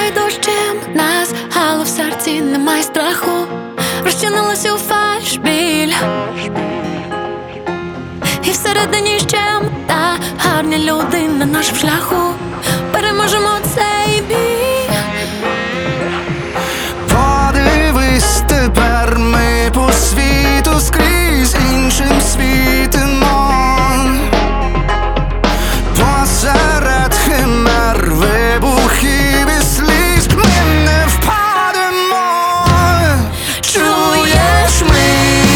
поливай дощем нас, але в серці немає страху. Розчинилась у фальш біль, і всередині ще та гарні люди на нашому шляху. Переможемо цей бій. Подивись, тепер ми по світу скрізь іншим світимо. Посеред химер, вибухів і сліз ми не впадемо. Чуєш, ми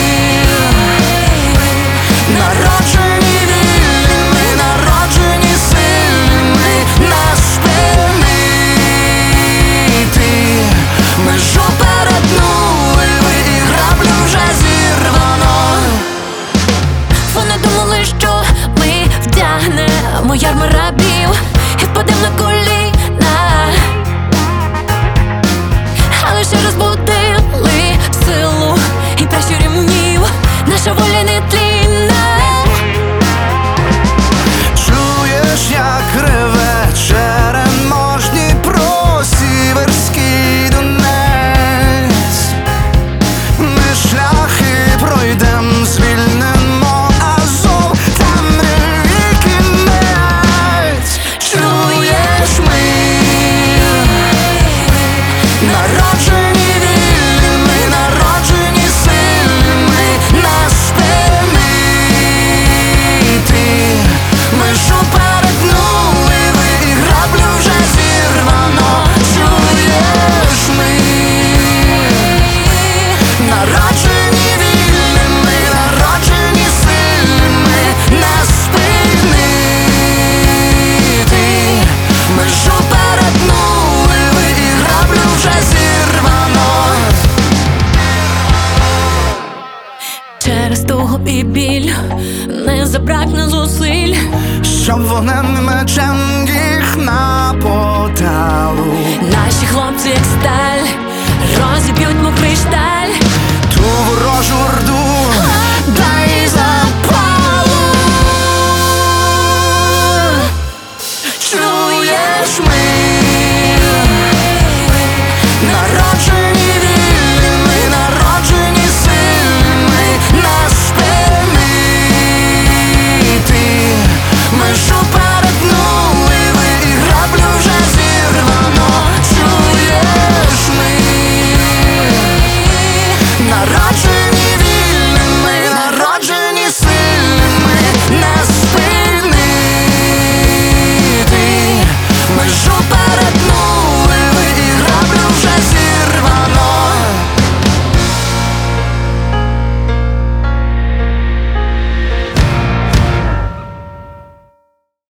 народжені вільними, народжені сильними, нас спинити. Межу перетнули ви, і граблю вже зірвано. Вони думали, що ми вдягнемо ярми рабів і впадемо на коліна, але ще розбудили силу і пращурів. Наша воля не тлінна. Чуєш, як реве черемош, Дніпро, Сіверський Донець. Ми шляхи пройдем, звільнимо Азов, темряві кінець. Чуєш, ми народжені вільними, народжені сильними, нас спинити. Межу перетнули ви, і граблю вже зірвано. Чуєш, ми народжені вільними, народжені сильними, нас спинити. Межу перетнули ви, і граблю вже зірвано. Через тугу і біль не забракне зусиль, Щоб вогненним мечем їх напоталу. наші хлопці, як сталь, розіб'ють мокрий шталь. Ту ворожу орду дай запалу. Чуєш, ми